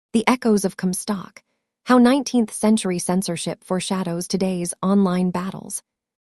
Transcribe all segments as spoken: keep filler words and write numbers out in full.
The Echoes of Comstock: How nineteenth Century Censorship Foreshadows Today's Online Battles.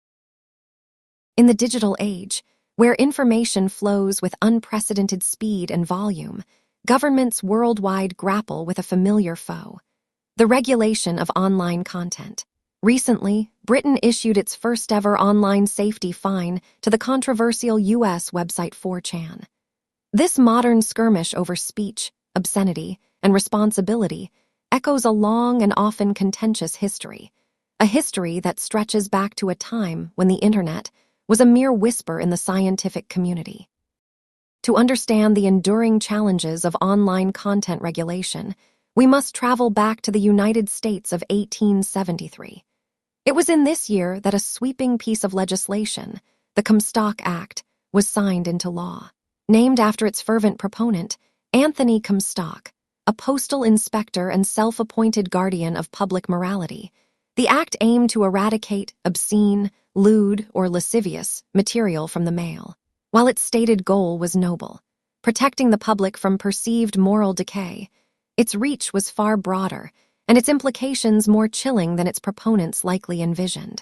In the digital age, where information flows with unprecedented speed and volume, governments worldwide grapple with a familiar foe: the regulation of online content. Recently, Britain issued its first-ever online safety fine to the controversial U S website four chan. This modern skirmish over speech, obscenity, and responsibility echoes a long and often contentious history, a history that stretches back to a time when the internet was a mere whisper in the scientific community. To understand the enduring challenges of online content regulation, we must travel back to the United States of eighteen seventy-three. It was in this year that a sweeping piece of legislation, the Comstock Act, was signed into law. Named after its fervent proponent, Anthony Comstock, a postal inspector and self-appointed guardian of public morality, the act aimed to eradicate obscene, lewd, or lascivious material from the mail. While its stated goal was noble, protecting the public from perceived moral decay, its reach was far broader and its implications more chilling than its proponents likely envisioned.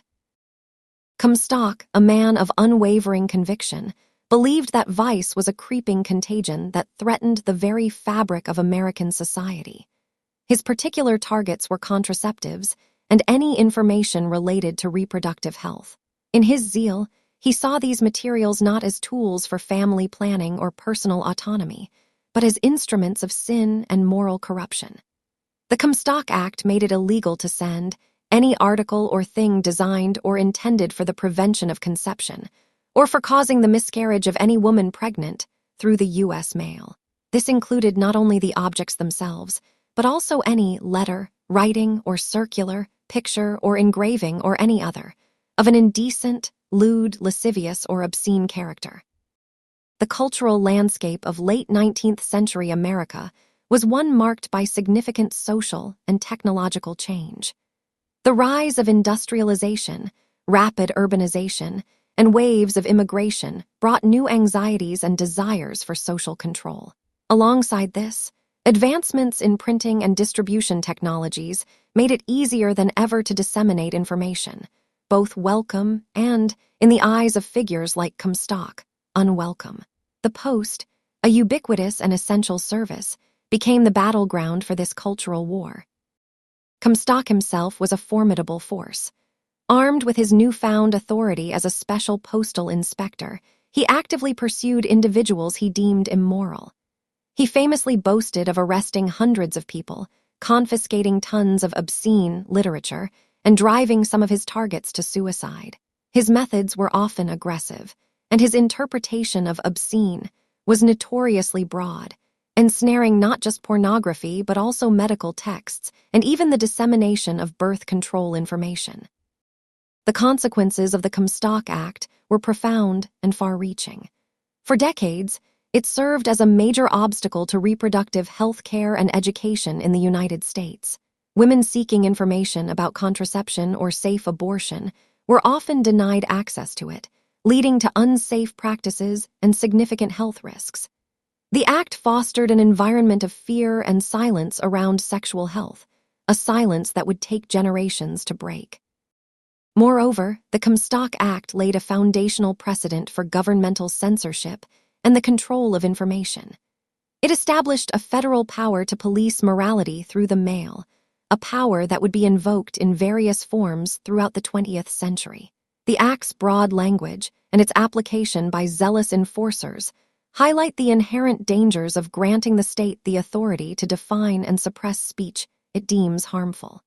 Comstock, a man of unwavering conviction, believed that vice was a creeping contagion that threatened the very fabric of American society. His particular targets were contraceptives and any information related to reproductive health. In his zeal, he saw these materials not as tools for family planning or personal autonomy, but as instruments of sin and moral corruption. The Comstock Act made it illegal to send any article or thing designed or intended for the prevention of conception, or for causing the miscarriage of any woman pregnant, through the U S mail. This included not only the objects themselves, but also any letter, writing, or circular, picture, or engraving, or any other, of an indecent, lewd, lascivious, or obscene character. The cultural landscape of late nineteenth century America was one marked by significant social and technological change. The rise of industrialization, rapid urbanization, and waves of immigration brought new anxieties and desires for social control. Alongside this, advancements in printing and distribution technologies made it easier than ever to disseminate information, both welcome and, in the eyes of figures like Comstock, unwelcome. The Post, a ubiquitous and essential service, became the battleground for this cultural war. Comstock himself was a formidable force. Armed with his newfound authority as a special postal inspector, he actively pursued individuals he deemed immoral. He famously boasted of arresting hundreds of people, confiscating tons of obscene literature, and driving some of his targets to suicide. His methods were often aggressive, and his interpretation of obscene was notoriously broad, ensnaring not just pornography but also medical texts and even the dissemination of birth control information. The consequences of the Comstock Act were profound and far-reaching. For decades, it served as a major obstacle to reproductive health care and education in the United States. Women seeking information about contraception or safe abortion were often denied access to it, leading to unsafe practices and significant health risks. The act fostered an environment of fear and silence around sexual health, a silence that would take generations to break. Moreover, the Comstock Act laid a foundational precedent for governmental censorship and the control of information. It established a federal power to police morality through the mail, a power that would be invoked in various forms throughout the twentieth century. The Act's broad language and its application by zealous enforcers highlight the inherent dangers of granting the state the authority to define and suppress speech it deems harmful.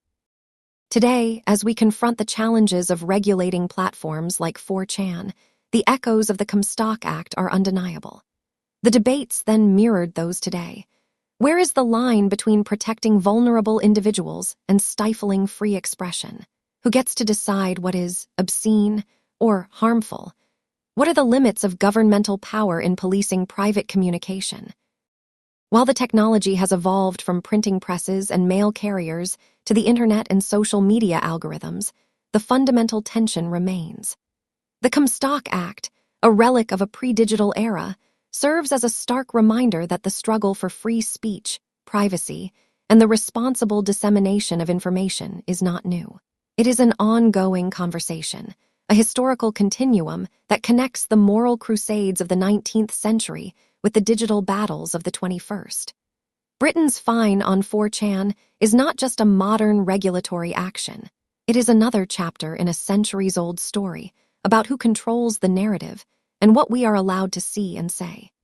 Today, as we confront the challenges of regulating platforms like four chan, the echoes of the Comstock Act are undeniable. The debates then mirrored those today. Where is the line between protecting vulnerable individuals and stifling free expression? Who gets to decide what is obscene or harmful? What are the limits of governmental power in policing private communication? While the technology has evolved from printing presses and mail carriers to the internet and social media algorithms, the fundamental tension remains. The Comstock Act, a relic of a pre-digital era, serves as a stark reminder that the struggle for free speech, privacy, and the responsible dissemination of information is not new. It is an ongoing conversation, a historical continuum that connects the moral crusades of the nineteenth century with the digital battles of the twenty-first. Britain's fine on four chan is not just a modern regulatory action. It is another chapter in a centuries-old story about who controls the narrative and what we are allowed to see and say.